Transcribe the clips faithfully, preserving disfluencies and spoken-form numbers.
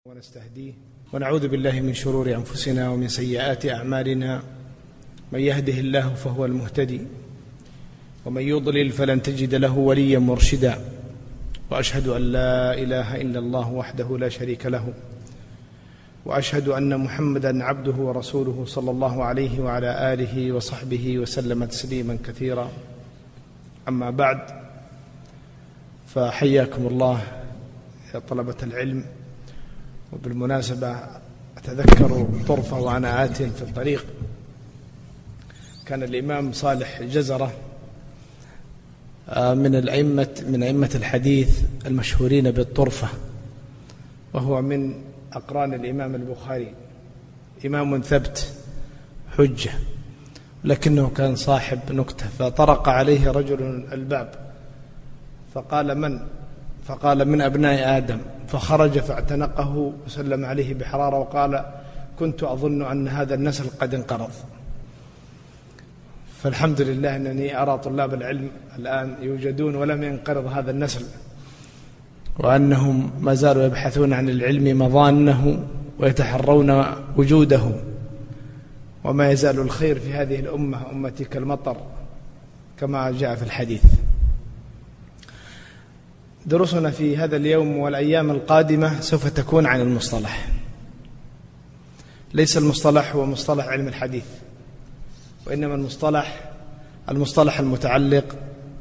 ونستهديه ونعوذ بالله من شرور أنفسنا ومن سيئات أعمالنا. من يهده الله فهو المهتدي ومن يضلل فلن تجد له وليا مرشدا. وأشهد أن لا إله إلا الله وحده لا شريك له، وأشهد أن محمدا عبده ورسوله صلى الله عليه وعلى آله وصحبه وسلم تسليما كثيرا. أما بعد، فحياكم الله يا طلبة العلم. وبالمناسبة أتذكر طرفة وأنا آت في الطريق، كان الإمام صالح جزرة من الأئمة من أئمة الحديث المشهورين بالطرفة، وهو من أقران الإمام البخاري، إمام ثبت حجة، لكنه كان صاحب نكتة. فطرق عليه رجل الباب فقال: من؟ فقال: من أبناء آدم. فخرج فاعتنقه وسلم عليه بحرارة وقال: كنت أظن أن هذا النسل قد انقرض. فالحمد لله أنني أرى طلاب العلم الآن يوجدون ولم ينقرض هذا النسل، وأنهم ما زالوا يبحثون عن العلم مظانه ويتحرون وجوده، وما يزال الخير في هذه الأمة أمتي كالمطر كما جاء في الحديث. دروسنا في هذا اليوم والأيام القادمة سوف تكون عن المصطلح. ليس المصطلح هو مصطلح علم الحديث، وإنما المصطلح المصطلح المتعلق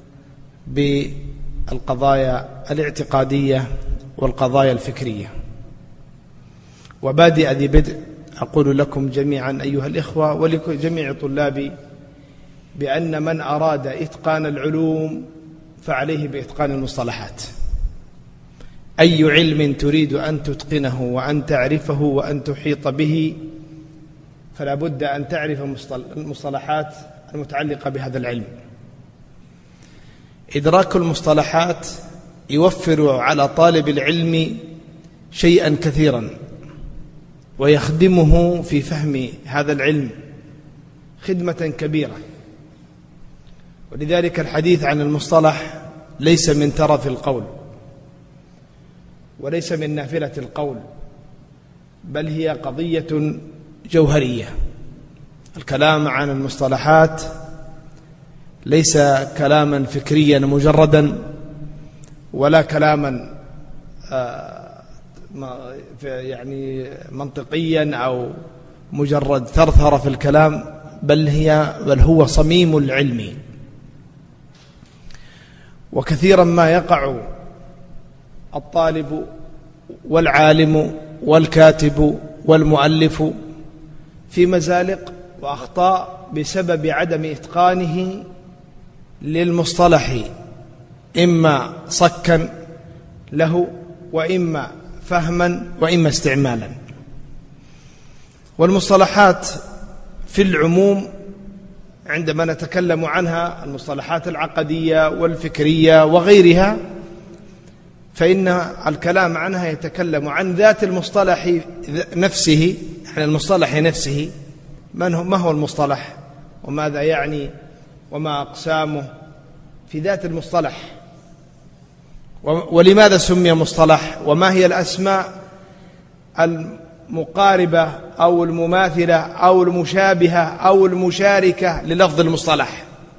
بالقضايا الاعتقادية والقضايا الفكرية. وبادئ ذي بدء أقول لكم جميعا أيها الإخوة ولجميع طلابي بأن من أراد إتقان العلوم فعليه بإتقان المصطلحات. أي علم تريد أن تتقنه وأن تعرفه وأن تحيط به فلا بد أن تعرف المصطلحات المتعلقة بهذا العلم. إدراك المصطلحات يوفر على طالب العلم شيئا كثيرا، ويخدمه في فهم هذا العلم خدمة كبيرة. ولذلك الحديث عن المصطلح ليس من ترف القول وليس من نافلة القول، بل هي قضية جوهرية. الكلام عن المصطلحات ليس كلاما فكريا مجردا، ولا كلاما يعني منطقيا أو مجرد ثرثرة في الكلام، بل هي بل هو صميم العلم. وكثيرا ما يقع الطالب والعالم والكاتب والمؤلف في مزالق وأخطاء بسبب عدم إتقانه للمصطلح، إما صكا له وإما فهما وإما استعمالا. والمصطلحات في العموم عندما نتكلم عنها، المصطلحات العقدية والفكرية وغيرها، فإن الكلام عنها يتكلم عن ذات المصطلح نفسه، عن المصطلح نفسه. من هو ما هو المصطلح وماذا يعني وما أقسامه في ذات المصطلح، ولماذا سمي مصطلح، وما هي الأسماء المقاربة أو المماثلة أو المشابهة أو المشاركة للفظ المصطلح،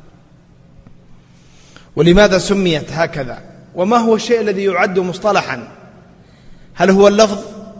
ولماذا سميت هكذا، وما هو الشيء الذي يعد مصطلحا. هل هو اللفظ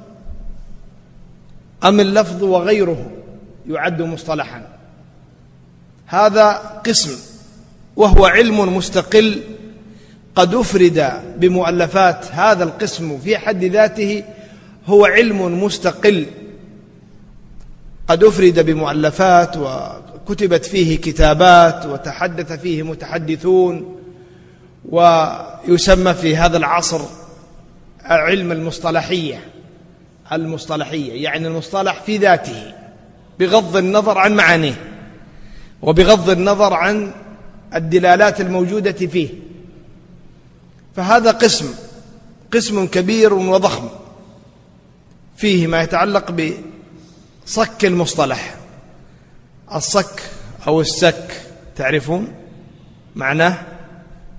أم اللفظ وغيره يعد مصطلحا؟ هذا قسم، وهو علم مستقل قد أفرد بمؤلفات. هذا القسم في حد ذاته هو علم مستقل قد أفرد بمؤلفات وكتبت فيه كتابات وتحدث فيه متحدثون، ويسمى في هذا العصر علم المصطلحية. المصطلحية يعني المصطلح في ذاته بغض النظر عن معانيه وبغض النظر عن الدلالات الموجودة فيه. فهذا قسم قسم كبير وضخم فيه ما يتعلق بصك المصطلح. الصك أو السك تعرفون معناه؟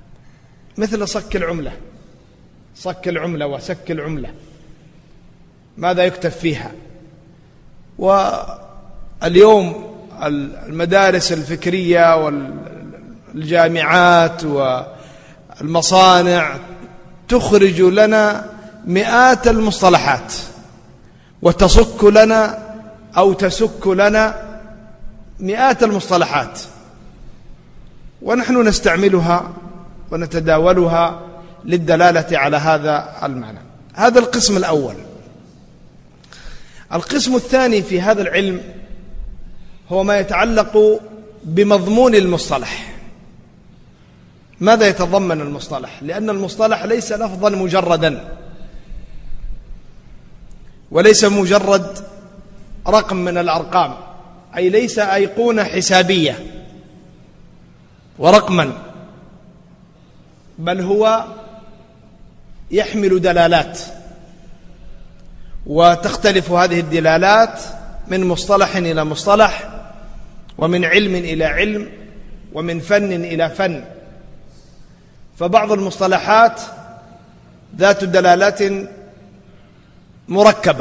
مثل صك العملة، صك العملة وسك العملة. ماذا يكتب فيها. واليوم المدارس الفكرية والجامعات والمصانع تخرج لنا مئات المصطلحات وتصك لنا أو تسك لنا مئات المصطلحات، ونحن نستعملها ونتداولها للدلالة على هذا المعنى. هذا القسم الأول. القسم الثاني في هذا العلم هو ما يتعلق بمضمون المصطلح. ماذا يتضمن المصطلح؟ لأن المصطلح ليس لفظا مجردا، وليس مجرد رقم من الأرقام، أي ليس أيقونة حسابية ورقما، بل هو يحمل دلالات، وتختلف هذه الدلالات من مصطلح إلى مصطلح، ومن علم إلى علم، ومن فن إلى فن. فبعض المصطلحات ذات دلالات مركبة،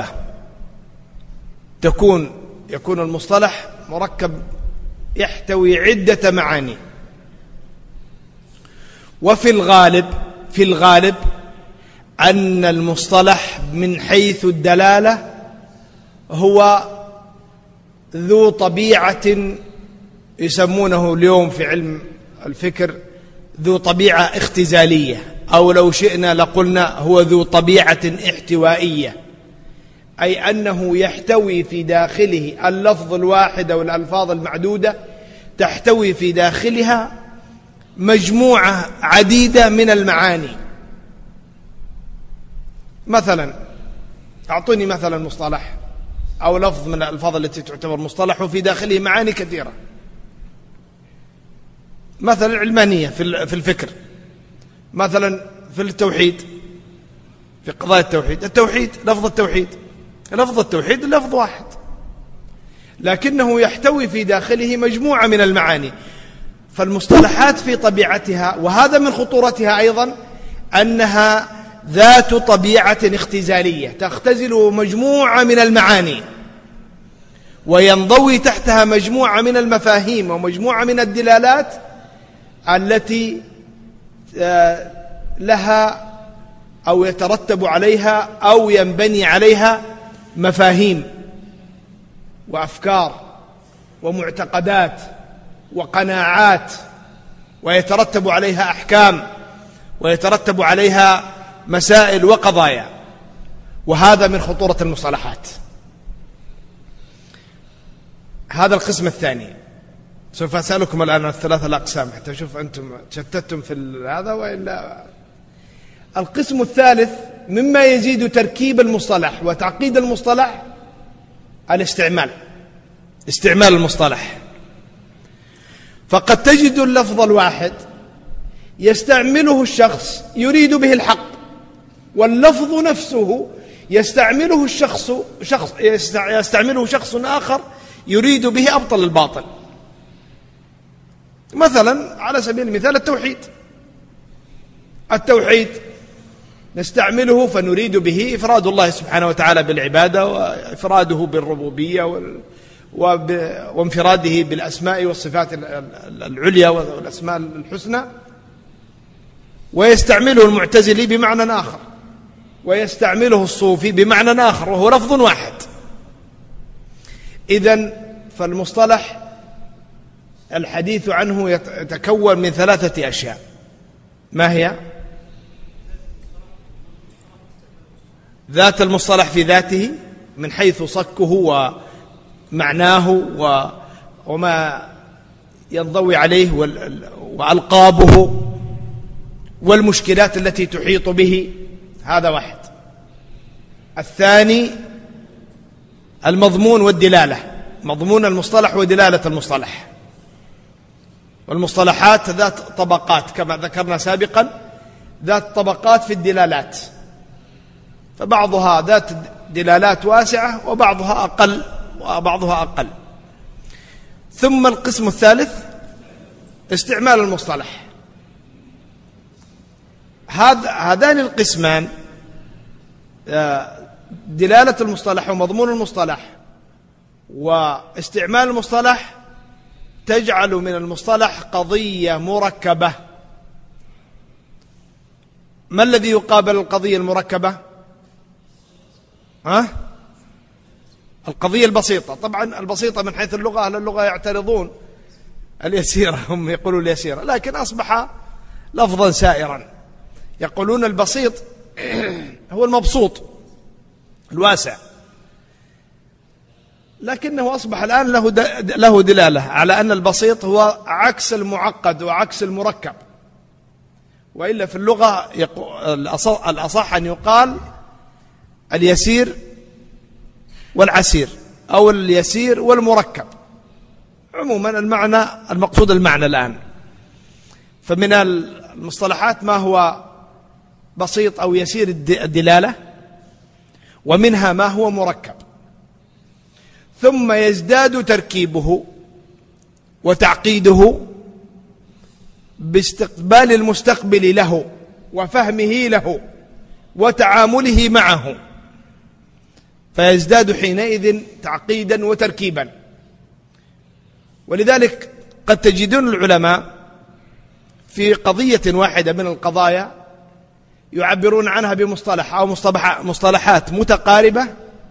تكون يكون المصطلح مركب يحتوي عدة معاني. وفي الغالب في الغالب أن المصطلح من حيث الدلالة هو ذو طبيعة يسمونه اليوم في علم الفكر ذو طبيعة اختزالية، أو لو شئنا لقلنا هو ذو طبيعة احتوائية، أي أنه يحتوي في داخله اللفظ الواحد أو الألفاظ المعدودة، تحتوي في داخلها مجموعة عديدة من المعاني. مثلا أعطوني مثلا مصطلح أو لفظ من الألفاظ التي تعتبر مصطلح وفي داخله معاني كثيرة. مثلا العلمانية في الفكر، مثلا في التوحيد، في قضايا التوحيد. التوحيد لفظ التوحيد لفظ التوحيد لفظ واحد، لكنه يحتوي في داخله مجموعة من المعاني. فالمصطلحات في طبيعتها، وهذا من خطورتها أيضا، أنها ذات طبيعة اختزالية، تختزل مجموعة من المعاني، وينضوي تحتها مجموعة من المفاهيم ومجموعة من الدلالات التي لها أو يترتب عليها أو ينبني عليها مفاهيم وأفكار ومعتقدات وقناعات، ويترتب عليها أحكام، ويترتب عليها مسائل وقضايا. وهذا من خطورة المصطلحات. هذا القسم الثاني. سوف أسألكم الآن عن الثلاثة الأقسام حتى أشوف أنتم تشتتم في هذا وإلا. القسم الثالث مما يزيد تركيب المصطلح وتعقيد المصطلح الاستعمال، استعمال المصطلح. فقد تجد اللفظ الواحد يستعمله الشخص يريد به الحق، واللفظ نفسه يستعمله الشخص شخص يستعمله شخص آخر يريد به أبطل الباطل. مثلا على سبيل المثال التوحيد. التوحيد نستعمله فنريد به إفراد الله سبحانه وتعالى بالعبادة، وإفراده بالربوبية، وانفراده بالأسماء والصفات العليا والأسماء الحسنى. ويستعمله المعتزلي بمعنى آخر، ويستعمله الصوفي بمعنى آخر، وهو لفظ واحد. إذن فالمصطلح الحديث عنه يتكون من ثلاثة أشياء. ما هي؟ ذات المصطلح في ذاته من حيث صكه ومعناه وما ينضوي عليه وألقابه والمشكلات التي تحيط به، هذا واحد. الثاني المضمون والدلالة، مضمون المصطلح ودلالة المصطلح. والمصطلحات ذات طبقات كما ذكرنا سابقا، ذات طبقات في الدلالات، فبعضها ذات دلالات واسعة وبعضها أقل وبعضها أقل. ثم القسم الثالث استعمال المصطلح. هذان القسمان دلالة المصطلح ومضمون المصطلح واستعمال المصطلح تجعل من المصطلح قضية مركبة. ما الذي يقابل القضية المركبة؟ ها؟ القضية البسيطة. طبعا البسيطة من حيث اللغة، أهل اللغة يعترضون اليسيرة، هم يقولون اليسيرة، لكن أصبح لفظا سائرا. يقولون البسيط هو المبسوط الواسع، لكنه أصبح الآن له له دلالة على أن البسيط هو عكس المعقد وعكس المركب. وإلا في اللغة الأصح أن يقال اليسير والعسير أو اليسير والمركب. عموما المعنى المقصود المعنى الآن. فمن المصطلحات ما هو بسيط أو يسير الدلالة، ومنها ما هو مركب، ثم يزداد تركيبه وتعقيده باستقبال المستقبل له وفهمه له وتعامله معه، فيزداد حينئذ تعقيدا وتركيبا. ولذلك قد تجدون العلماء في قضية واحدة من القضايا يعبرون عنها بمصطلح أو مصطلحات متقاربة،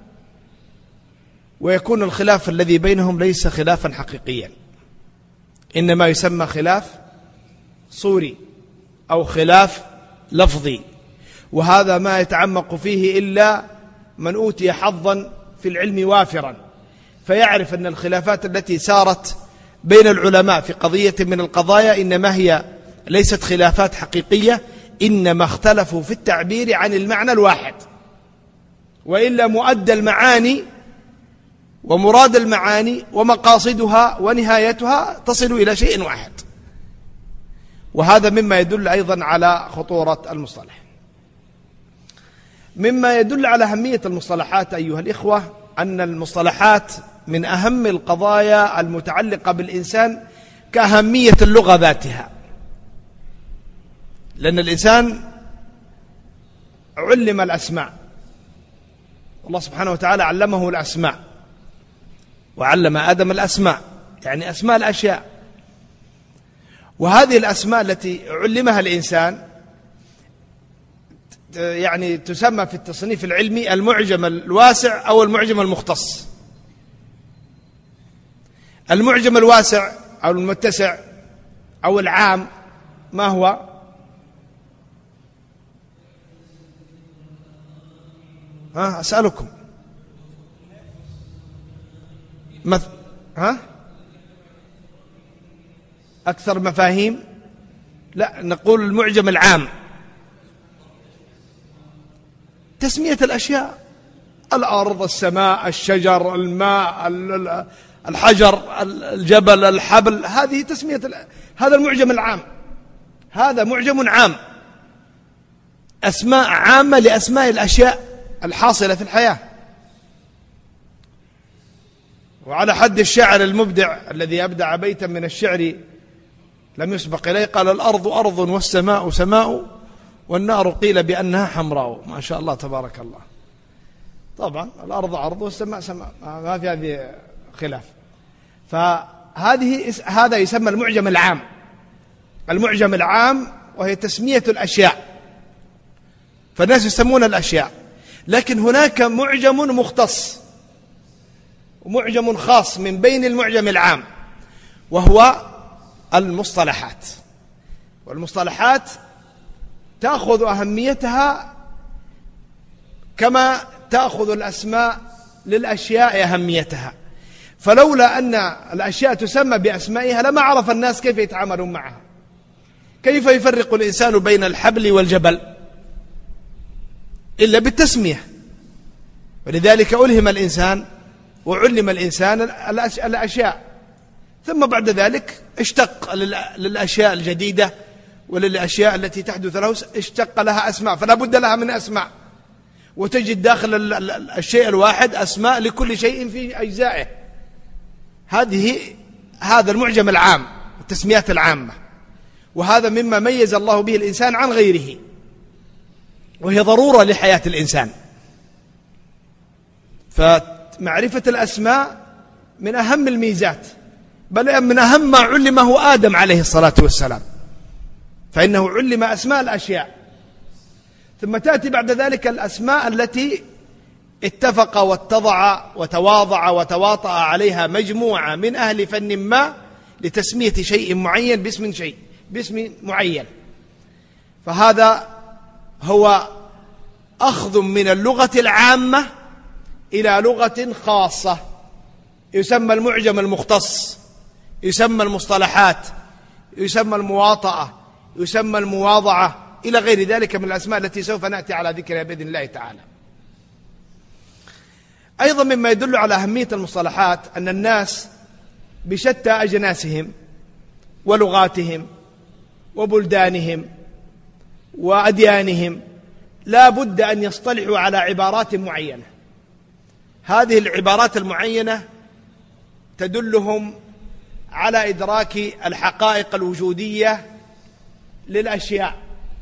ويكون الخلاف الذي بينهم ليس خلافا حقيقيا، إنما يسمى خلاف صوري أو خلاف لفظي. وهذا ما يتعمق فيه إلا من أوتي حظا في العلم وافرا، فيعرف أن الخلافات التي سارت بين العلماء في قضية من القضايا إنما هي ليست خلافات حقيقية، إنما اختلفوا في التعبير عن المعنى الواحد، وإلا مؤدى المعاني ومراد المعاني ومقاصدها ونهايتها تصل إلى شيء واحد. وهذا مما يدل أيضا على خطورة المصطلح. مما يدل على أهمية المصطلحات أيها الإخوة أن المصطلحات من أهم القضايا المتعلقة بالإنسان كأهمية اللغة ذاتها، لأن الإنسان علم الأسماء، الله سبحانه وتعالى علمه الأسماء، وعلم آدم الأسماء، يعني أسماء الأشياء. وهذه الأسماء التي علمها الإنسان يعني تسمى في التصنيف العلمي المعجم الواسع أو المعجم المختص. المعجم الواسع أو المتسع أو العام ما هو؟ ها أسألكم مث... ها أكثر مفاهيم؟ لا، نقول المعجم العام تسمية الأشياء، الأرض، السماء، الشجر، الماء، الحجر، الجبل، الحبل، هذه تسمية ال... هذا المعجم العام، هذا معجم عام، أسماء عامة لأسماء الأشياء الحاصلة في الحياة. وعلى حد الشاعر المبدع الذي أبدع بيتا من الشعر لم يسبق إليه، قال: الأرض أرض والسماء سماء والنار قيل بأنها حمراء. ما شاء الله تبارك الله. طبعا الأرض أرض والسماء سماء، ما في هذه خلاف. فهذه هذا يسمى المعجم العام. المعجم العام وهي تسمية الأشياء، فالناس يسمون الأشياء. لكن هناك معجم مختص ومعجم خاص من بين المعجم العام، وهو المصطلحات. والمصطلحات تأخذ أهميتها كما تأخذ الأسماء للأشياء أهميتها. فلولا أن الأشياء تسمى بأسمائها لما عرف الناس كيف يتعاملون معها. كيف يفرق الإنسان بين الحبل والجبل إلا بالتسمية؟ ولذلك ألهم الإنسان وعلم الإنسان الأشياء، ثم بعد ذلك اشتق للأشياء الجديدة وللأشياء التي تحدث له اشتق لها أسماء، فلا بد لها من أسماء. وتجد داخل الشيء الواحد أسماء لكل شيء في أجزائه. هذه هذا المعجم العام، التسميات العامة، وهذا مما ميز الله به الإنسان عن غيره، وهي ضرورة لحياة الإنسان. فمعرفة الأسماء من أهم الميزات، بل من أهم ما علمه آدم عليه الصلاة والسلام، فإنه علم أسماء الأشياء. ثم تأتي بعد ذلك الأسماء التي اتفق واتضع وتواضع وتواطأ عليها مجموعة من أهل فن ما لتسمية شيء معين باسم شيء باسم معين. فهذا هو أخذ من اللغة العامة إلى لغة خاصة، يسمى المعجم المختص، يسمى المصطلحات، يسمى المواطأة، يسمى المواضعة، إلى غير ذلك من الأسماء التي سوف نأتي على ذكرها بإذن الله تعالى. أيضا مما يدل على أهمية المصطلحات أن الناس بشتى أجناسهم ولغاتهم وبلدانهم وأديانهم لا بد أن يصطلحوا على عبارات معينة. هذه العبارات المعينة تدلهم على إدراك الحقائق الوجودية للأشياء،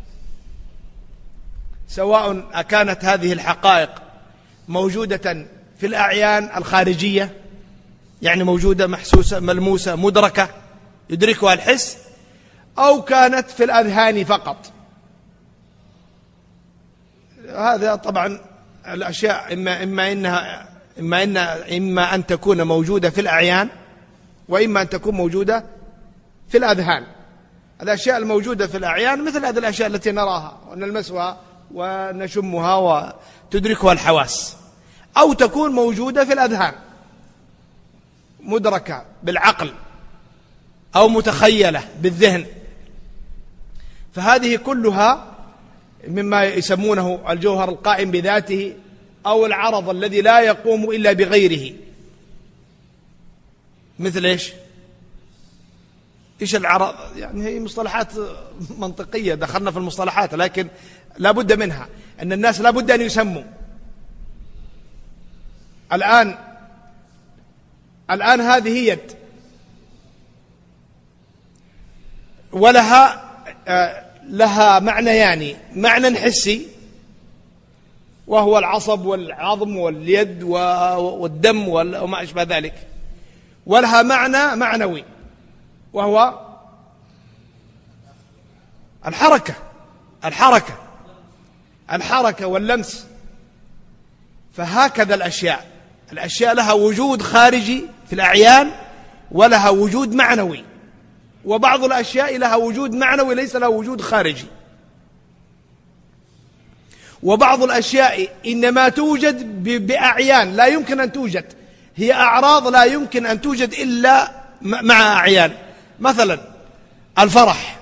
سواء كانت هذه الحقائق موجودة في الأعيان الخارجية، يعني موجودة محسوسة ملموسة مدركة يدركها الحس، أو كانت في الأذهان فقط. هذا طبعا الأشياء إما إما إنها إما إن إما أن تكون موجودة في الأعيان، وإما أن تكون موجودة في الأذهان. الأشياء الموجودة في الأعيان مثل هذه الأشياء التي نراها ونلمسها ونشمها وتدركها الحواس، أو تكون موجودة في الأذهان مدركة بالعقل أو متخيلة بالذهن. فهذه كلها مما يسمونه الجوهر القائم بذاته، أو العرض الذي لا يقوم إلا بغيره. مثل إيش؟ إيش العرض؟ يعني هي مصطلحات منطقية، دخلنا في المصطلحات، لكن لا بد منها، أن الناس لا بد أن يسموا. الآن الآن هذه يد ولها لها معنيان، يعني معنى حسي وهو العصب والعظم واليد والدم وما أشبه ذلك، ولها معنى معنوي وهو الحركة الحركة الحركة واللمس. فهكذا الأشياء الأشياء لها وجود خارجي في الأعيان ولها وجود معنوي، وبعض الأشياء لها وجود معنوي ليس لها وجود خارجي، وبعض الأشياء إنما توجد بأعيان لا يمكن أن توجد، هي أعراض لا يمكن أن توجد إلا مع أعيان. مثلا الفرح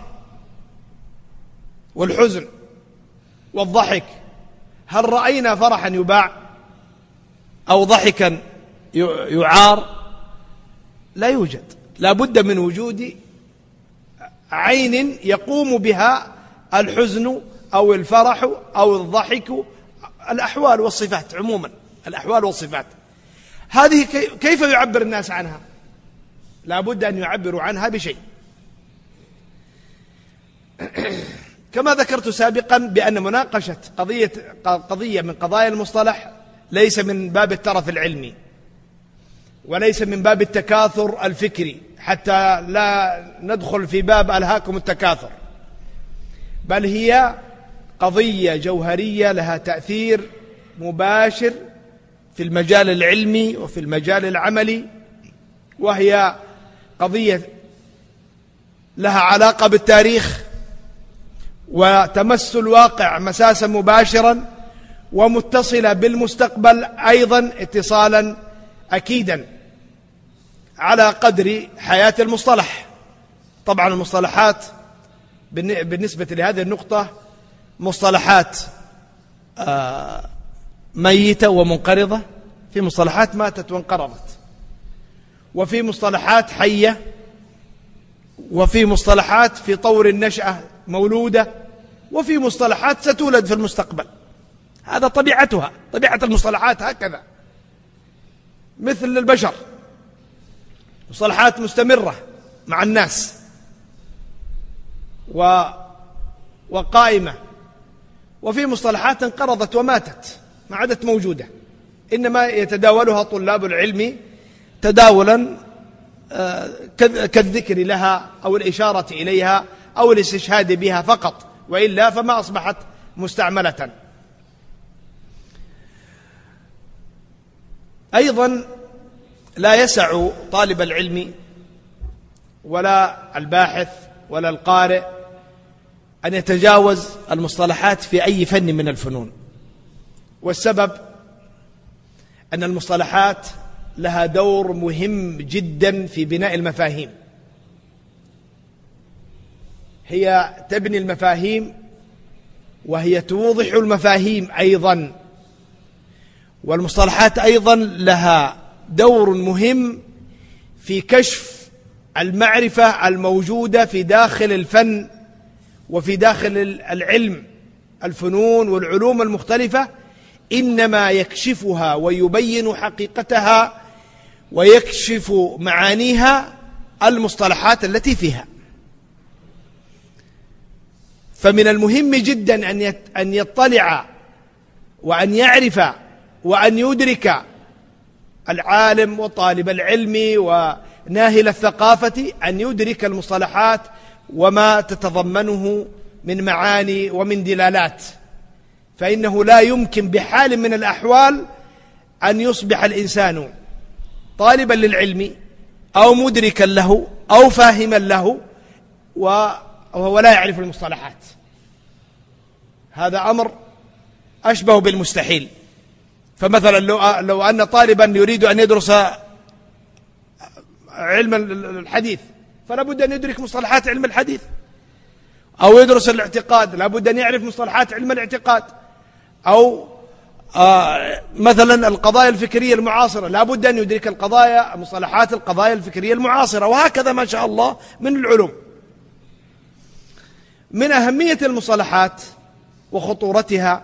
والحزن والضحك، هل رأينا فرحا يباع أو ضحكا يعار؟ لا يوجد، لا بد من وجود عين يقوم بها الحزن أو الفرح أو الضحك، الأحوال والصفات عموما، الأحوال والصفات هذه كيف يعبر الناس عنها؟ لا بد أن يعبروا عنها بشيء. كما ذكرت سابقا بأن مناقشة قضية قضية من قضايا المصطلح ليس من باب الترف العلمي، وليس من باب التكاثر الفكري، حتى لا ندخل في باب ألهاكم التكاثر، بل هي قضية جوهرية لها تأثير مباشر في المجال العلمي وفي المجال العملي، وهي قضية لها علاقة بالتاريخ وتمس الواقع مساسا مباشرا، ومتصلة بالمستقبل أيضا اتصالا أكيدا على قدر حياة المصطلح. طبعا المصطلحات بالنسبة لهذه النقطة مصطلحات ميتة ومنقرضة، في مصطلحات ماتت وانقرضت، وفي مصطلحات حية، وفي مصطلحات في طور النشأة مولودة، وفي مصطلحات ستولد في المستقبل. هذا طبيعتها، طبيعة المصطلحات هكذا. مثل البشر مصطلحات مستمرة مع الناس و وقائمة، وفي مصطلحات انقرضت وماتت ما عادت موجودة، إنما يتداولها طلاب العلم تداولا كالذكر لها أو الإشارة إليها أو الاستشهاد بها فقط، وإلا فما أصبحت مستعملة. أيضا لا يسع طالب العلم ولا الباحث ولا القارئ أن يتجاوز المصطلحات في أي فن من الفنون، والسبب أن المصطلحات لها دور مهم جدا في بناء المفاهيم. هي تبني المفاهيم وهي توضح المفاهيم أيضا، والمصطلحات أيضا لها دور مهم في كشف المعرفة الموجودة في داخل الفن وفي داخل العلم. الفنون والعلوم المختلفة إنما يكشفها ويبين حقيقتها ويكشف معانيها المصطلحات التي فيها. فمن المهم جدا أن يطلع وأن يعرف وأن يدرك العالم وطالب العلم وناهل الثقافة أن يدرك المصطلحات وما تتضمنه من معاني ومن دلالات، فإنه لا يمكن بحال من الأحوال أن يصبح الإنسان طالبا للعلم أو مدركا له أو فاهما له وهو لا يعرف المصطلحات. هذا أمر أشبه بالمستحيل. فمثلا لو, لو أن طالبا يريد أن يدرس علم الحديث فلا بد أن يدرك مصطلحات علم الحديث، أو يدرس الاعتقاد لا بد أن يعرف مصطلحات علم الاعتقاد، أو آه مثلا القضايا الفكرية المعاصرة لا بد أن يدرك القضايا مصطلحات القضايا الفكرية المعاصرة، وهكذا ما شاء الله من العلوم. من أهمية المصطلحات وخطورتها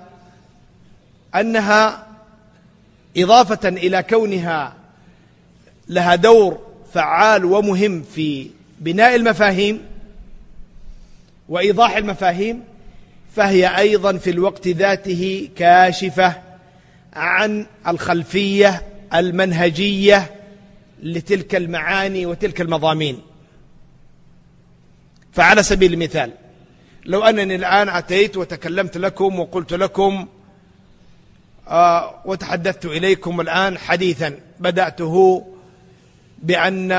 أنها إضافة إلى كونها لها دور فعال ومهم في بناء المفاهيم وإيضاح المفاهيم، فهي أيضا في الوقت ذاته كاشفة عن الخلفية المنهجية لتلك المعاني وتلك المضامين. فعلى سبيل المثال، لو أنني الآن أتيت وتكلمت لكم وقلت لكم آه وتحدثت إليكم الآن حديثا بدأته بأن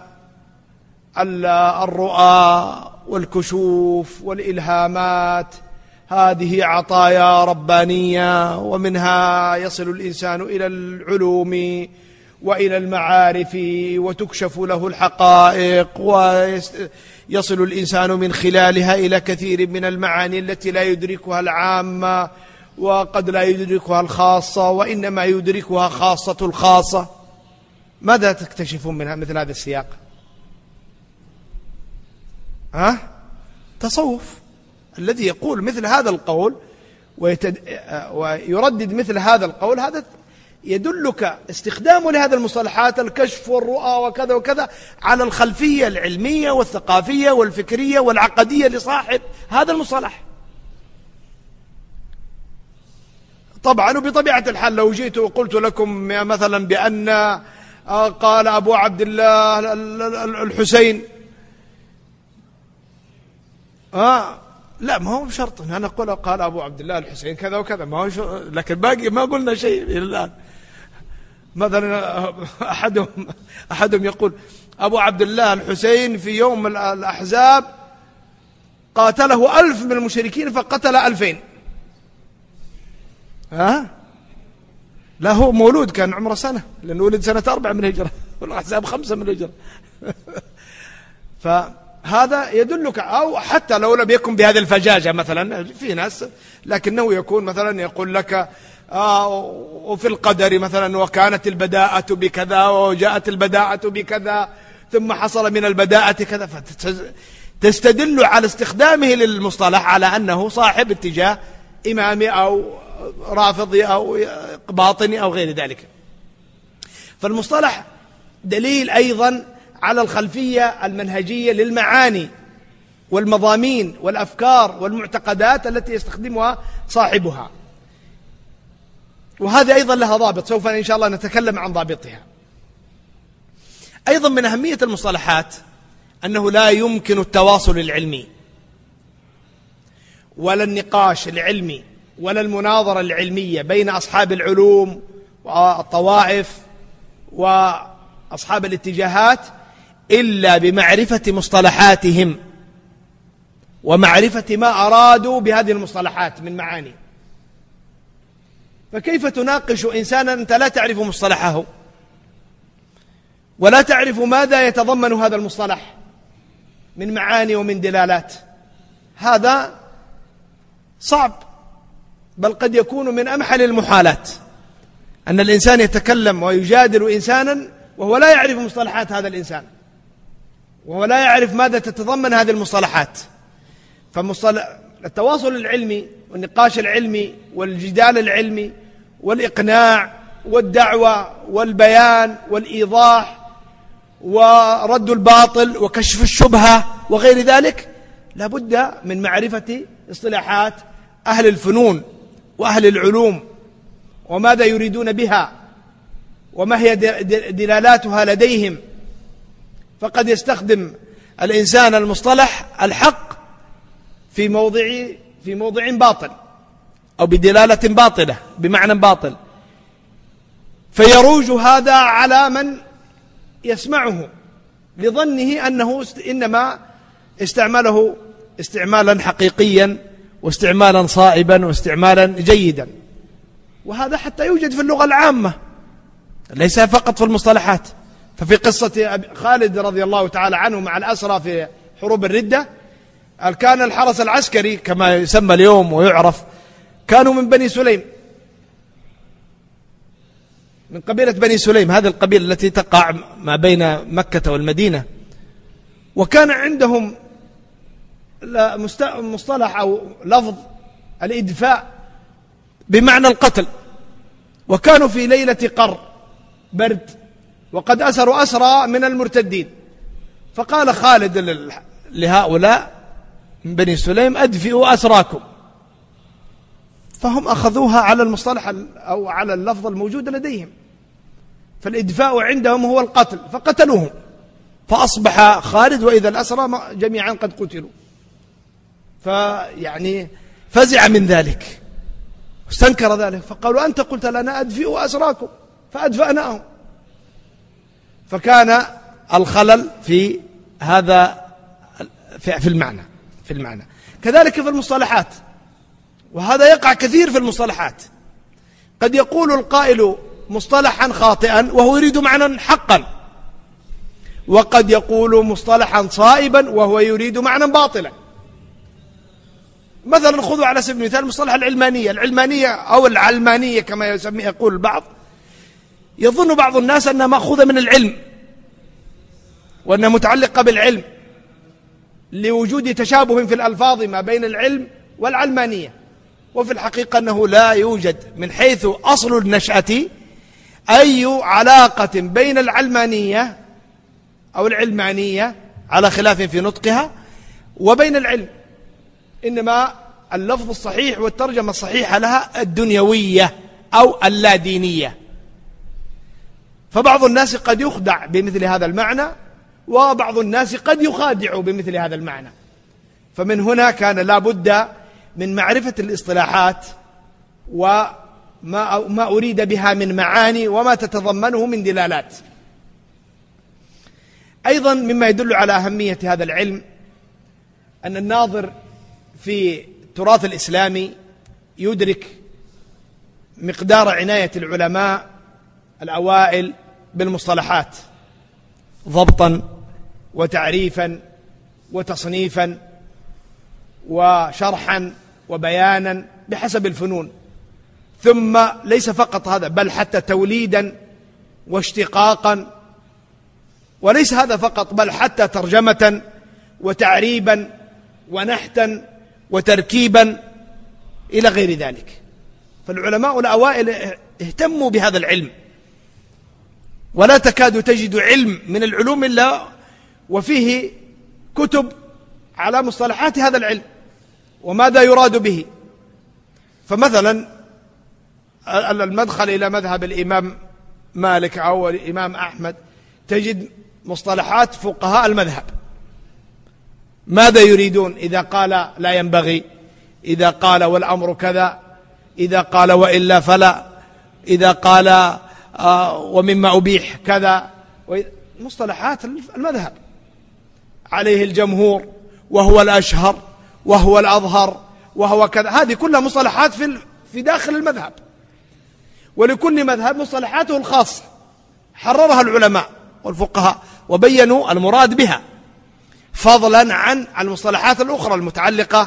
الرؤى والكشوف والإلهامات هذه عطايا ربانية، ومنها يصل الإنسان إلى العلوم وإلى المعارف وتكشف له الحقائق، ويصل الإنسان من خلالها إلى كثير من المعاني التي لا يدركها العامة وقد لا يدركها الخاصة، وإنما يدركها خاصة الخاصة. ماذا تكتشفون من مثل هذا السياق؟ ها؟ تصوف الذي يقول مثل هذا القول ويتد... ويردد مثل هذا القول، هذا يدلك استخدامه لهذه المصطلحات الكشف والرؤى وكذا وكذا على الخلفية العلمية والثقافية والفكرية والعقدية لصاحب هذا المصطلح. طبعا وبطبيعة الحال لو جئت وقلت لكم مثلا بأن قال أبو عبد الله الحسين آه لا ما هو بشرط أنا أقول قال أبو عبد الله الحسين كذا وكذا، ما هو شرط، لكن باقي ما قلنا شيء إلى الآن. مثلا أحدهم أحدهم يقول أبو عبد الله الحسين في يوم الأحزاب قاتله ألف من المشركين فقتل ألفين. ها؟ لا هو مولود كان عمره سنة، لأنه ولد سنة أربعة من الهجرة والأحزاب خمسة من الهجرة. فهذا يدلك، أو حتى لو لم يكن بهذه الفجاجة مثلا في ناس، لكنه يكون مثلا يقول لك آه وفي القدر مثلا وكانت البداءة بكذا وجاءت البداءة بكذا ثم حصل من البداءة كذا، فتستدل على استخدامه للمصطلح على أنه صاحب اتجاه إمامي أو رافضي أو باطني أو غير ذلك. فالمصطلح دليل أيضا على الخلفية المنهجية للمعاني والمضامين والأفكار والمعتقدات التي يستخدمها صاحبها. وهذه أيضا لها ضابط، سوف إن شاء الله نتكلم عن ضابطها. أيضا من أهمية المصطلحات أنه لا يمكن التواصل العلمي ولا النقاش العلمي ولا المناظرة العلمية بين أصحاب العلوم والطوائف وأصحاب الاتجاهات إلا بمعرفة مصطلحاتهم ومعرفة ما أرادوا بهذه المصطلحات من معاني. فكيف تناقش إنسانا أنت لا تعرف مصطلحه ولا تعرف ماذا يتضمن هذا المصطلح من معاني ومن دلالات؟ هذا صعب، بل قد يكون من أمحل المحالات أن الإنسان يتكلم ويجادل إنسانا وهو لا يعرف مصطلحات هذا الإنسان، وهو لا يعرف ماذا تتضمن هذه المصطلحات. فالتواصل العلمي والنقاش العلمي والجدال العلمي والإقناع والدعوة والبيان والإيضاح ورد الباطل وكشف الشبهة وغير ذلك لا بد من معرفة اصطلاحات أهل الفنون وأهل العلوم وماذا يريدون بها وما هي دلالاتها لديهم. فقد يستخدم الإنسان المصطلح الحق في موضع في موضع باطل أو بدلالة باطلة بمعنى باطل، فيروج هذا على من يسمعه لظنه أنه إنما استعمله استعمالا حقيقيا واستعمالا صائبا واستعمالا جيدا. وهذا حتى يوجد في اللغة العامة ليس فقط في المصطلحات. ففي قصة خالد رضي الله تعالى عنه مع الأسرى في حروب الردة، كان الحرس العسكري كما يسمى اليوم ويعرف كانوا من بني سليم، من قبيلة بني سليم، هذه القبيلة التي تقع ما بين مكة والمدينة. وكان عندهم مصطلح أو لفظ الإدفاء بمعنى القتل، وكانوا في ليلة قر برد وقد أسروا أسرى من المرتدين. فقال خالد لهؤلاء من بني سليم أدفئوا أسراكم، فهم أخذوها على المصطلح أو على اللفظ الموجود لديهم، فالإدفاء عندهم هو القتل، فقتلوهم، فأصبح خالد وإذا الأسرى جميعا قد قتلوا. فيعني فزع من ذلك واستنكر ذلك، فقالوا أنت قلت لنا أدفئوا أسراكم فأدفأناهم. فكان الخلل في هذا في المعنى في المعنى كذلك في المصطلحات، وهذا يقع كثير في المصطلحات. قد يقول القائل مصطلحا خاطئا وهو يريد معنى حقا، وقد يقول مصطلحا صائبا وهو يريد معنى باطلا. مثلا خذوا على سبيل المثال مصطلح العلمانية العلمانية أو العلمانية كما يسمي يقول البعض، يظن بعض الناس أنها مأخوذة من العلم وأنها متعلقة بالعلم لوجود تشابه في الألفاظ ما بين العلم والعلمانية، وفي الحقيقة أنه لا يوجد من حيث أصل النشأة أي علاقة بين العلمانية أو العلمانية على خلاف في نطقها وبين العلم، إنما اللفظ الصحيح والترجمة الصحيحة لها الدنيوية أو اللادينية. فبعض الناس قد يخدع بمثل هذا المعنى وبعض الناس قد يخادع بمثل هذا المعنى. فمن هنا كان لا بد من معرفة الاصطلاحات وما ما أريد بها من معاني وما تتضمنه من دلالات. أيضا مما يدل على أهمية هذا العلم أن الناظر في التراث الإسلامي يدرك مقدار عناية العلماء الأوائل بالمصطلحات ضبطا وتعريفا وتصنيفا وشرحا وبيانا بحسب الفنون. ثم ليس فقط هذا بل حتى توليدا واشتقاقا، وليس هذا فقط بل حتى ترجمة وتعريبا ونحتا وتركيبا إلى غير ذلك. فالعلماء الأوائل اهتموا بهذا العلم، ولا تكاد تجد علم من العلوم إلا وفيه كتب على مصطلحات هذا العلم وماذا يراد به. فمثلا المدخل إلى مذهب الإمام مالك أو الإمام أحمد تجد مصطلحات فقهاء المذهب. ماذا يريدون إذا قال لا ينبغي، إذا قال والأمر كذا، إذا قال وإلا فلا، إذا قال آه ومما أبيح كذا، مصطلحات المذهب عليه الجمهور وهو الأشهر وهو الأظهر وهو كذا. هذه كلها مصطلحات في في داخل المذهب، ولكل مذهب مصطلحاته الخاصة حررها العلماء والفقهاء وبينوا المراد بها، فضلا عن المصطلحات الأخرى المتعلقة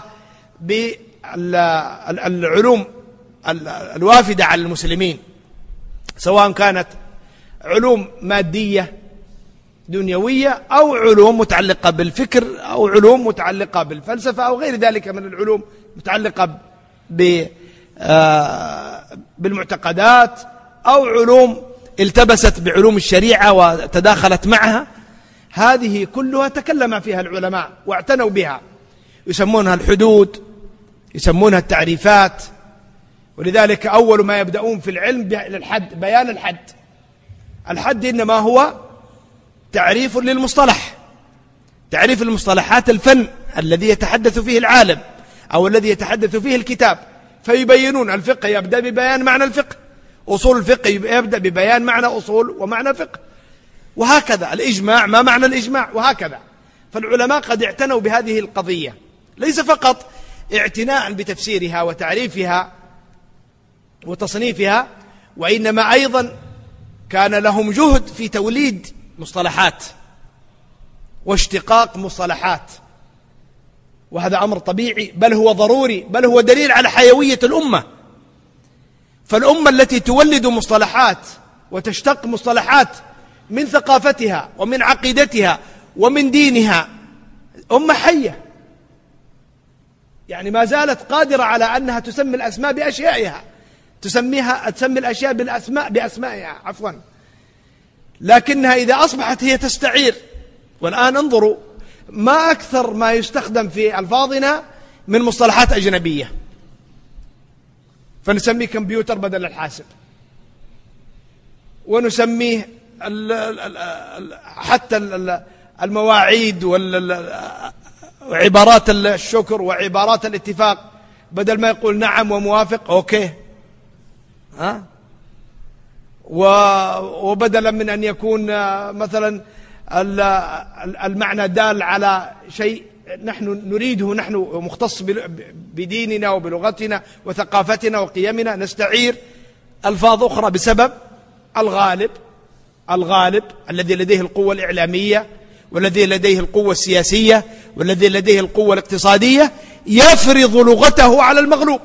بالعلوم الوافدة على المسلمين، سواء كانت علوم مادية دنيوية أو علوم متعلقة بالفكر أو علوم متعلقة بالفلسفة أو غير ذلك من العلوم متعلقة بالمعتقدات أو علوم التبست بعلوم الشريعة وتداخلت معها. هذه كلها تكلم فيها العلماء واعتنوا بها، يسمونها الحدود، يسمونها التعريفات. ولذلك أول ما يبدأون في العلم بالحد، بيان الحد. الحد إنما هو تعريف للمصطلح، تعريف المصطلحات الفن الذي يتحدث فيه العالم أو الذي يتحدث فيه الكتاب، فيبينون الفقه يبدأ ببيان معنى الفقه، أصول الفقه يبدأ ببيان معنى أصول ومعنى الفقه، وهكذا الإجماع ما معنى الإجماع، وهكذا. فالعلماء قد اعتنوا بهذه القضية، ليس فقط اعتناء بتفسيرها وتعريفها وتصنيفها، وإنما أيضا كان لهم جهد في توليد مصطلحات واشتقاق مصطلحات، وهذا أمر طبيعي بل هو ضروري، بل هو دليل على حيوية الأمة. فالأمة التي تولد مصطلحات وتشتق مصطلحات من ثقافتها ومن عقيدتها ومن دينها أمة حية، يعني ما زالت قادرة على أنها تسمي الأسماء بأشيائها، تسميها تسمي الأشياء بالأسماء بأسمائها عفوا، لكنها إذا أصبحت هي تستعير. والآن انظروا ما أكثر ما يستخدم في ألفاظنا من مصطلحات أجنبية، فنسميه كمبيوتر بدل الحاسب، ونسميه حتى المواعيد وعبارات الشكر وعبارات الاتفاق، بدل ما يقول نعم وموافق أوكي، ها، وبدلا من أن يكون مثلا المعنى دال على شيء نحن نريده، نحن مختص بديننا وبلغتنا وثقافتنا وقيمنا، نستعير ألفاظ أخرى بسبب الغالب الغالب الذي لديه القوة الإعلامية والذي لديه القوة السياسية والذي لديه القوة الاقتصادية يفرض لغته على المغلوب،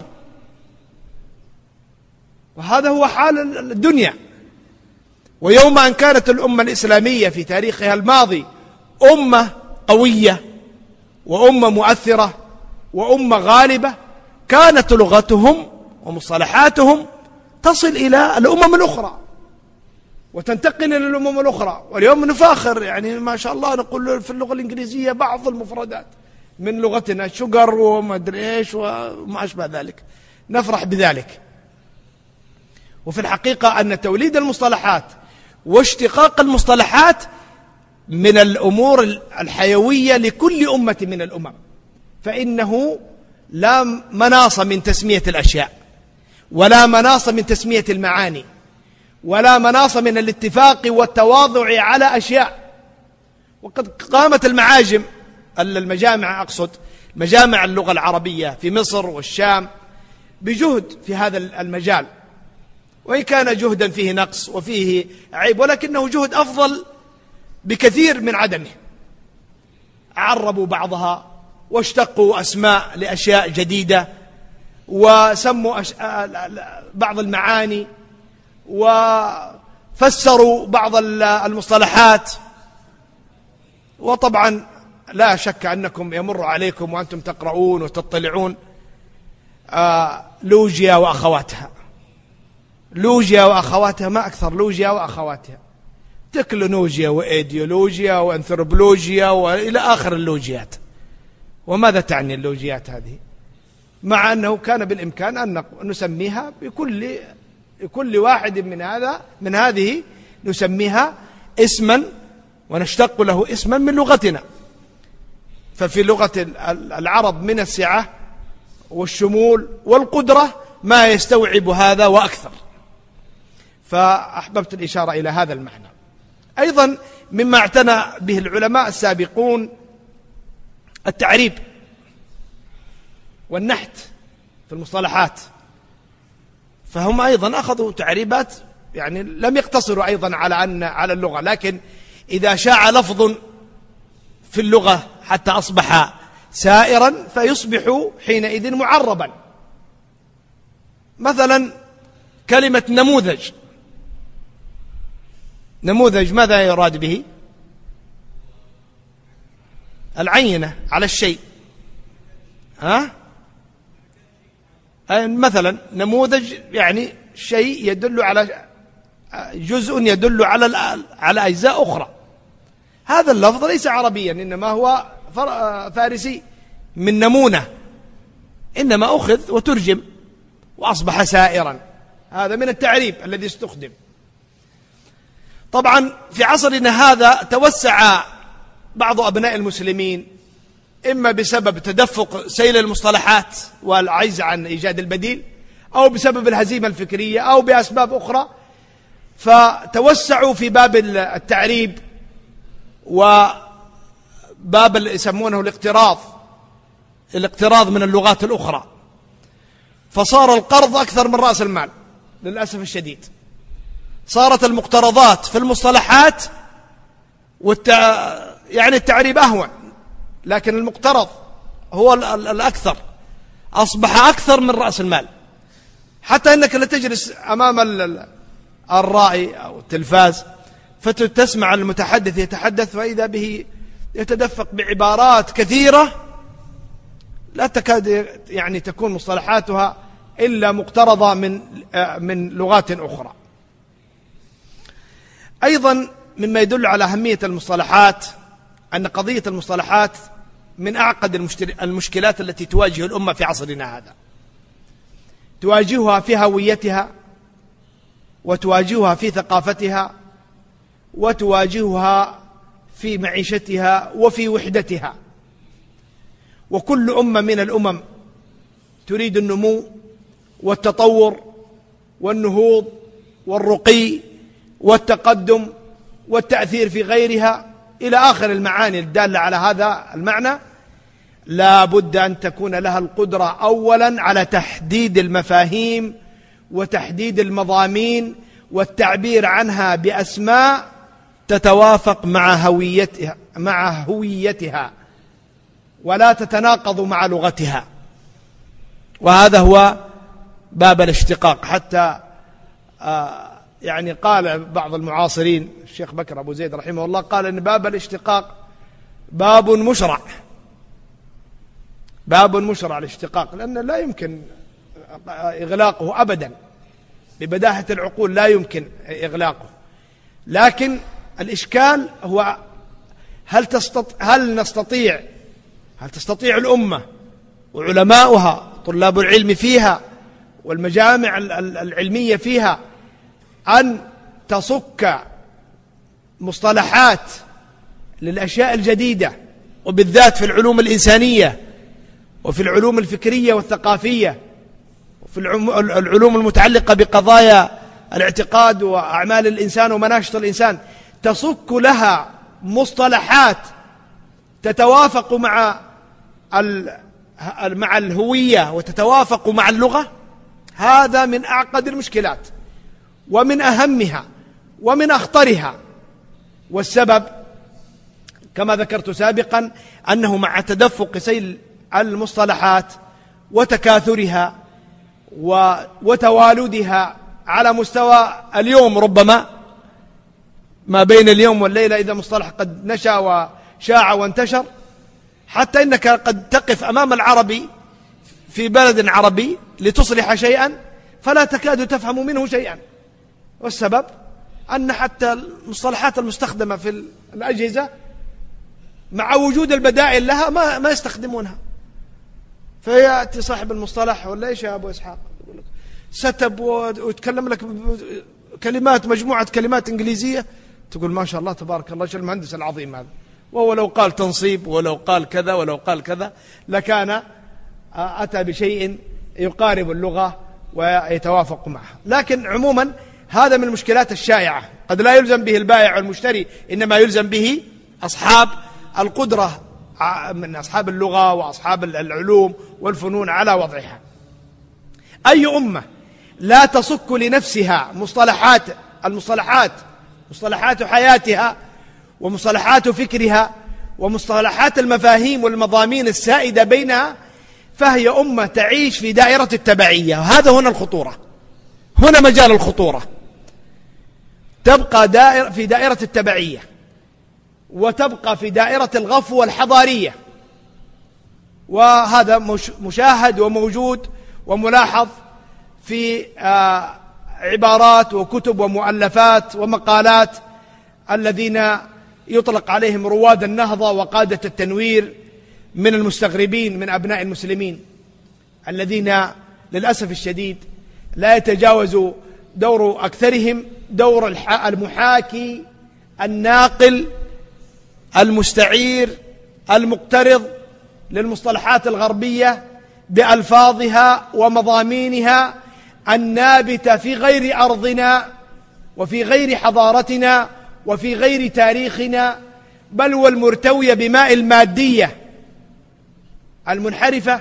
وهذا هو حال الدنيا. ويوم أن كانت الأمة الإسلامية في تاريخها الماضي أمة قوية وأمة مؤثرة وأمة غالبة، كانت لغتهم ومصطلحاتهم تصل إلى الأمم الأخرى وتنتقل إلى الأمم الأخرى. واليوم نفاخر، يعني ما شاء الله نقول في اللغة الإنجليزية بعض المفردات من لغتنا، شجر وما أدري إيش وما أشبه ذلك، نفرح بذلك. وفي الحقيقة أن توليد المصطلحات واشتقاق المصطلحات من الأمور الحيوية لكل أمة من الأمم، فإنه لا مناص من تسمية الأشياء، ولا مناص من تسمية المعاني، ولا مناص من الاتفاق والتواضع على أشياء. وقد قامت المعاجم، المجامع أقصد مجامع اللغة العربية في مصر والشام، بجهد في هذا المجال، وإن كان جهدا فيه نقص وفيه عيب، ولكنه جهد أفضل بكثير من عدمه. عربوا بعضها واشتقوا أسماء لأشياء جديدة، وسموا أش... بعض المعاني، وفسروا بعض المصطلحات. وطبعا لا شك أنكم يمر عليكم وأنتم تقرؤون وتطلعون آه لوجيا وأخواتها، لوجيا وأخواتها، ما أكثر لوجيا وأخواتها، تكنولوجيا وإيديولوجيا وأنثروبولوجيا وإلى آخر اللوجيات. وماذا تعني اللوجيات هذه؟ مع أنه كان بالإمكان أن نسميها بكل لكل واحد من هذا من هذه نسميها اسما ونشتق له اسما من لغتنا. ففي لغة العرب من السعة والشمول والقدرة ما يستوعب هذا وأكثر، فأحببت الإشارة إلى هذا المعنى. أيضا مما اعتنى به العلماء السابقون التعريب والنحت في المصطلحات، فهم أيضا أخذوا تعريبات، يعني لم يقتصروا أيضا على أن على اللغة، لكن إذا شاع لفظ في اللغة حتى أصبح سائرا فيصبح حينئذ معربا. مثلا كلمة نموذج، نموذج ماذا يراد به؟ العينة على الشيء. ها؟ مثلا نموذج يعني شيء يدل على جزء يدل على على أجزاء أخرى. هذا اللفظ ليس عربيا، إنما هو فارسي من نمونة، إنما أخذ وترجم وأصبح سائرا. هذا من التعريب الذي استخدم. طبعا في عصرنا هذا توسع بعض أبناء المسلمين، إما بسبب تدفق سيل المصطلحات والعجز عن إيجاد البديل، أو بسبب الهزيمة الفكرية، أو بأسباب أخرى، فتوسعوا في باب التعريب وباب يسمونه الاقتراض الاقتراض من اللغات الأخرى، فصار القرض أكثر من رأس المال للأسف الشديد. صارت المقترضات في المصطلحات والتع... يعني التعريب أهون، لكن المقترض هو الأكثر، أصبح أكثر من رأس المال، حتى أنك لا تجلس أمام الرائي أو التلفاز فتسمع المتحدث يتحدث فإذا به يتدفق بعبارات كثيرة لا تكاد يعني تكون مصطلحاتها إلا مقترضة من من لغات أخرى. أيضا مما يدل على أهمية المصطلحات أن قضية المصطلحات من أعقد المشكلات التي تواجه الأمة في عصرنا هذا، تواجهها في هويتها، وتواجهها في ثقافتها، وتواجهها في معيشتها وفي وحدتها. وكل أمة من الأمم تريد النمو والتطور والنهوض والرقي والتقدم والتأثير في غيرها إلى آخر المعاني الدالة على هذا المعنى. لا بد أن تكون لها القدرة أولا على تحديد المفاهيم وتحديد المضامين والتعبير عنها بأسماء تتوافق مع هويتها مع هويتها ولا تتناقض مع لغتها. وهذا هو باب الاشتقاق. حتى آه يعني قال بعض المعاصرين، الشيخ بكر أبو زيد رحمه الله، قال إن باب الاشتقاق باب مشرع، باب مشرع الاشتقاق، لأن لا يمكن إغلاقه أبدا ببداهة العقول، لا يمكن إغلاقه. لكن الإشكال هو هل تستطيع هل نستطيع هل تستطيع الأمة وعلماؤها طلاب العلم فيها والمجامع العلمية فيها أن تصك مصطلحات للأشياء الجديدة، وبالذات في العلوم الإنسانية وفي العلوم الفكرية والثقافية وفي العلوم المتعلقة بقضايا الاعتقاد وأعمال الإنسان ومناشط الإنسان، تصك لها مصطلحات تتوافق مع مع الهوية وتتوافق مع اللغة؟ هذا من أعقد المشكلات ومن أهمها ومن أخطرها. والسبب كما ذكرت سابقا أنه مع تدفق سيل المصطلحات وتكاثرها وتوالدها على مستوى اليوم، ربما ما بين اليوم والليلة إذا مصطلح قد نشأ وشاع وانتشر، حتى إنك قد تقف أمام العربي في بلد عربي لتصلح شيئا فلا تكاد تفهم منه شيئا. والسبب أن حتى المصطلحات المستخدمة في الأجهزة مع وجود البدائل لها ما ما يستخدمونها. فيأتي صاحب المصطلح، ولا إيش يا أبو إسحاق، ستب ويتكلم لك كلمات، مجموعة كلمات إنجليزية، تقول ما شاء الله تبارك الله، شو المهندس العظيم هذا. وهو لو قال تنصيب ولو قال كذا ولو قال كذا لكان أتى بشيء يقارب اللغة ويتوافق معها. لكن عموما هذا من المشكلات الشائعة، قد لا يلزم به البائع والمشتري، إنما يلزم به أصحاب القدرة من أصحاب اللغة وأصحاب العلوم والفنون على وضعها. أي أمة لا تصك لنفسها مصطلحات المصطلحات مصطلحات حياتها ومصطلحات فكرها ومصطلحات المفاهيم والمضامين السائدة بينها، فهي أمة تعيش في دائرة التبعية. هذا هنا الخطورة، هنا مجال الخطورة. تبقى دائرة في دائرة التبعية، وتبقى في دائرة الغفو والحضارية، وهذا مشاهد وموجود وملاحظ في عبارات وكتب ومؤلفات ومقالات الذين يطلق عليهم رواد النهضة وقادة التنوير من المستغربين من أبناء المسلمين، الذين للأسف الشديد لا يتجاوز دور أكثرهم دور المحاكي الناقل المستعير المقترض للمصطلحات الغربية بألفاظها ومضامينها النابتة في غير أرضنا وفي غير حضارتنا وفي غير تاريخنا، بل والمرتوية بماء المادية المنحرفة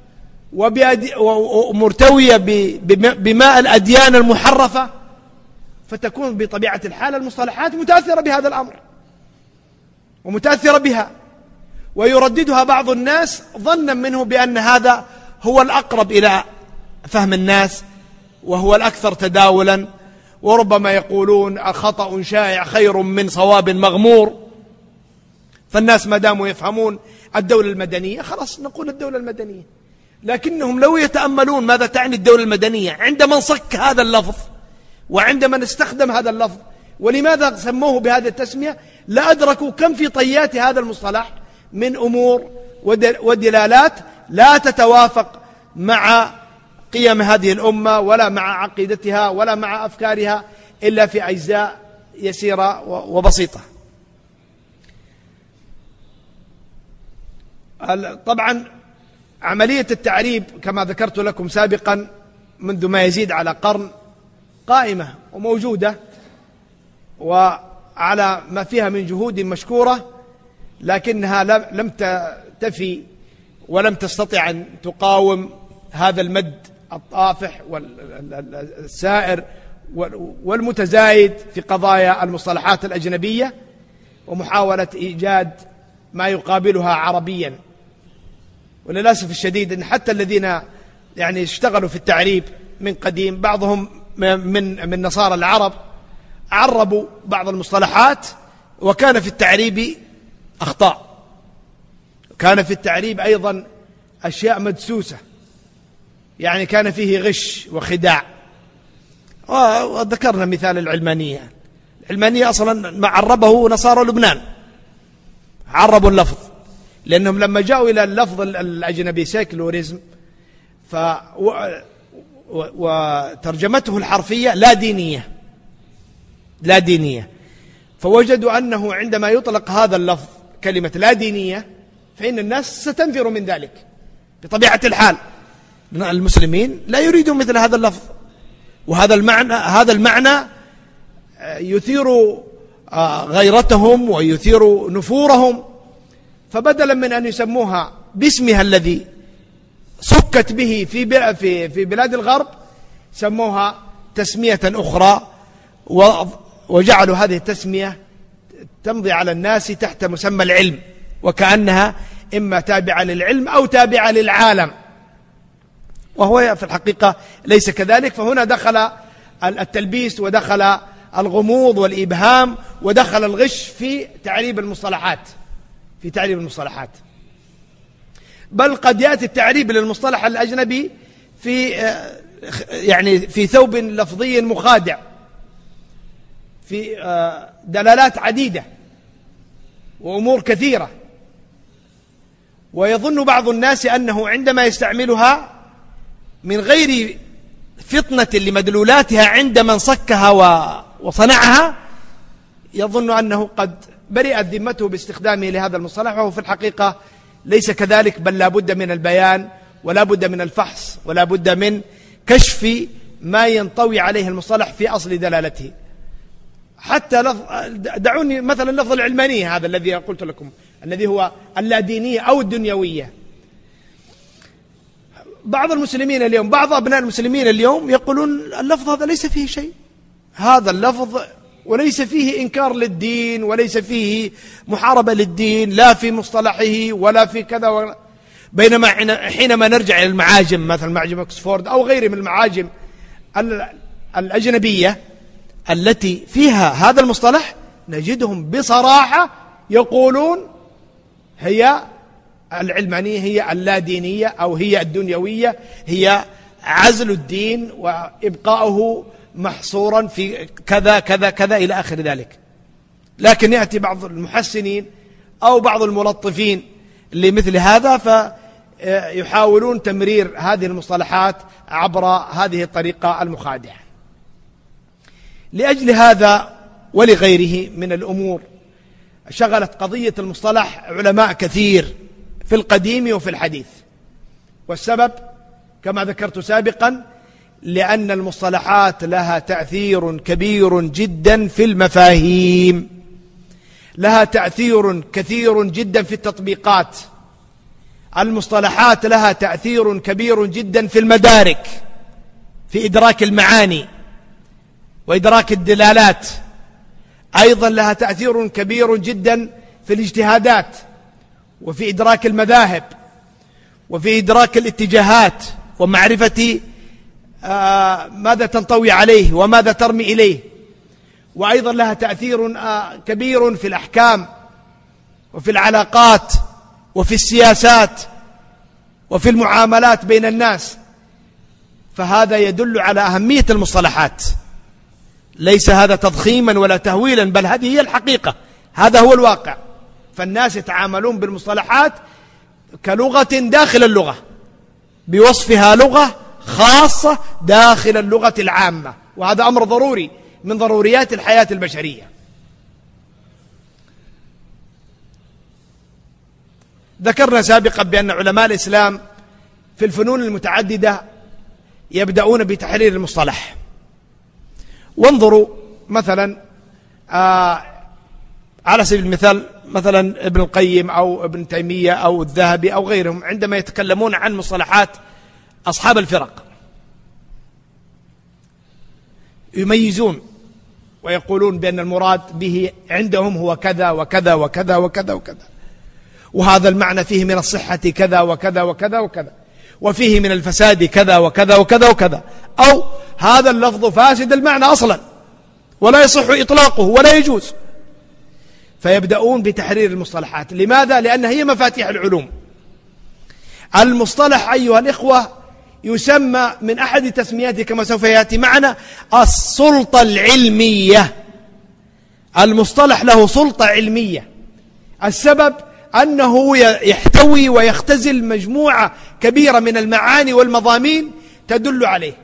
ومرتوية بماء الأديان المحرفة، فتكون بطبيعة الحال المصطلحات متأثرة بهذا الأمر ومتأثرة بها، ويرددها بعض الناس ظنا منه بأن هذا هو الأقرب إلى فهم الناس وهو الأكثر تداولا، وربما يقولون خطأ شائع خير من صواب مغمور. فالناس ما داموا يفهمون الدولة المدنية خلاص نقول الدولة المدنية، لكنهم لو يتأملون ماذا تعني الدولة المدنية عند من صك هذا اللفظ وعند من استخدم هذا اللفظ ولماذا سموه بهذه التسمية، لأدركوا كم في طيات هذا المصطلح من أمور ودلالات لا تتوافق مع قيم هذه الأمة ولا مع عقيدتها ولا مع أفكارها إلا في أجزاء يسيرة وبسيطة. طبعا عملية التعريب كما ذكرت لكم سابقا منذ ما يزيد على قرن قائمة وموجودة وعلى ما فيها من جهود مشكورة، لكنها لم تفي ولم تستطع أن تقاوم هذا المد الطافح والسائر والمتزايد في قضايا المصطلحات الأجنبية ومحاولة إيجاد ما يقابلها عربيا. وللأسف الشديد أن حتى الذين يعني اشتغلوا في التعريب من قديم بعضهم من من نصارى العرب عربوا بعض المصطلحات، وكان في التعريب أخطاء، كان في التعريب أيضا أشياء مدسوسة، يعني كان فيه غش وخداع. وذكرنا مثال العلمانية. العلمانية أصلا ما عربه نصارى لبنان، عربوا اللفظ لأنهم لما جاءوا إلى اللفظ الأجنبي سيكولوريزم ف وترجمته الحرفية لا دينية لا دينية، فوجدوا أنه عندما يطلق هذا اللفظ كلمة لا دينية فإن الناس ستنفر من ذلك بطبيعة الحال. المسلمين لا يريدون مثل هذا اللفظ، وهذا المعنى هذا المعنى يثير غيرتهم ويثير نفورهم، فبدلا من أن يسموها باسمها الذي سكت به في في في بلاد الغرب سموها تسمية أخرى، وجعلوا هذه التسمية تمضي على الناس تحت مسمى العلم، وكأنها إما تابعة للعلم أو تابعة للعالم، وهو في الحقيقة ليس كذلك. فهنا دخل التلبيس ودخل الغموض والإبهام ودخل الغش في تعريب المصطلحات في تعريب المصطلحات بل قد يأتي التعريب للمصطلح الأجنبي في يعني في ثوب لفظي مخادع في دلالات عديدة وأمور كثيرة، ويظن بعض الناس أنه عندما يستعملها من غير فطنة لمدلولاتها عند من صكها وصنعها يظن أنه قد برئت ذمته باستخدامه لهذا المصطلح، وهو في الحقيقة ليس كذلك، بل لا بد من البيان ولا بد من الفحص ولا بد من كشف ما ينطوي عليه المصطلح في أصل دلالته. حتى لفظ، دعوني مثلا لفظ العلمانية هذا الذي قلت لكم، الذي هو اللادينية أو الدنيوية. بعض المسلمين اليوم، بعض أبناء المسلمين اليوم يقولون اللفظ هذا ليس فيه شيء، هذا اللفظ وليس فيه إنكار للدين وليس فيه محاربة للدين، لا في مصطلحه ولا في كذا ولا. بينما حينما نرجع إلى المعاجم، مثل معجم أكسفورد أو غيره من المعاجم الأجنبية التي فيها هذا المصطلح، نجدهم بصراحة يقولون هي العلمانية، هي اللادينية، أو هي الدنيوية، هي عزل الدين وإبقاؤه محصورا في كذا كذا كذا إلى آخر ذلك. لكن يأتي بعض المحسنين أو بعض الملطفين لمثل هذا فيحاولون تمرير هذه المصطلحات عبر هذه الطريقة المخادعة. لأجل هذا ولغيره من الأمور شغلت قضية المصطلح علماء كثير في القديم وفي الحديث، والسبب كما ذكرت سابقا لأن المصطلحات لها تأثير كبير جدا في المفاهيم، لها تأثير كثير جدا في التطبيقات. المصطلحات لها تأثير كبير جدا في المدارك، في إدراك المعاني وإدراك الدلالات. أيضا لها تأثير كبير جدا في الاجتهادات وفي إدراك المذاهب وفي إدراك الاتجاهات ومعرفة آه ماذا تنطوي عليه وماذا ترمي إليه. وأيضا لها تأثير آه كبير في الأحكام وفي العلاقات وفي السياسات وفي المعاملات بين الناس. فهذا يدل على أهمية المصطلحات، ليس هذا تضخيما ولا تهويلا، بل هذه هي الحقيقة، هذا هو الواقع. فالناس يتعاملون بالمصطلحات كلغة داخل اللغة، بوصفها لغة خاصة داخل اللغة العامة، وهذا أمر ضروري من ضروريات الحياة البشرية. ذكرنا سابقا بأن علماء الإسلام في الفنون المتعددة يبدأون بتحرير المصطلح. وانظروا مثلا آه على سبيل المثال مثلا ابن القيم أو ابن تيمية أو الذهبي أو غيرهم، عندما يتكلمون عن مصطلحات أصحاب الفرق يميزون ويقولون بأن المراد به عندهم هو كذا وكذا وكذا وكذا وكذا، وهذا المعنى فيه من الصحة كذا وكذا وكذا وكذا، وفيه من الفساد كذا وكذا وكذا وكذا، أو هذا اللفظ فاسد المعنى أصلا ولا يصح إطلاقه ولا يجوز. فيبدأون بتحرير المصطلحات. لماذا؟ لأنها هي مفاتيح العلوم. المصطلح أيها الإخوة يسمى من أحد تسمياته كما سوف يأتي معنا السلطة العلمية. المصطلح له سلطة علمية. السبب أنه يحتوي ويختزل مجموعة كبيرة من المعاني والمضامين تدل عليه.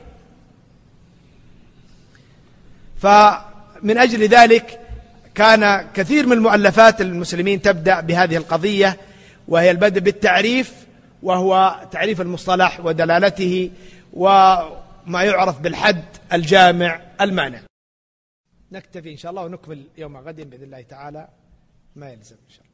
فمن أجل ذلك كان كثير من المؤلفات المسلمين تبدأ بهذه القضية، وهي البدء بالتعريف، وهو تعريف المصطلح ودلالته وما يعرف بالحد الجامع المانع. نكتفي إن شاء الله ونكمل يوم غد بإذن الله تعالى ما يلزم إن شاء الله.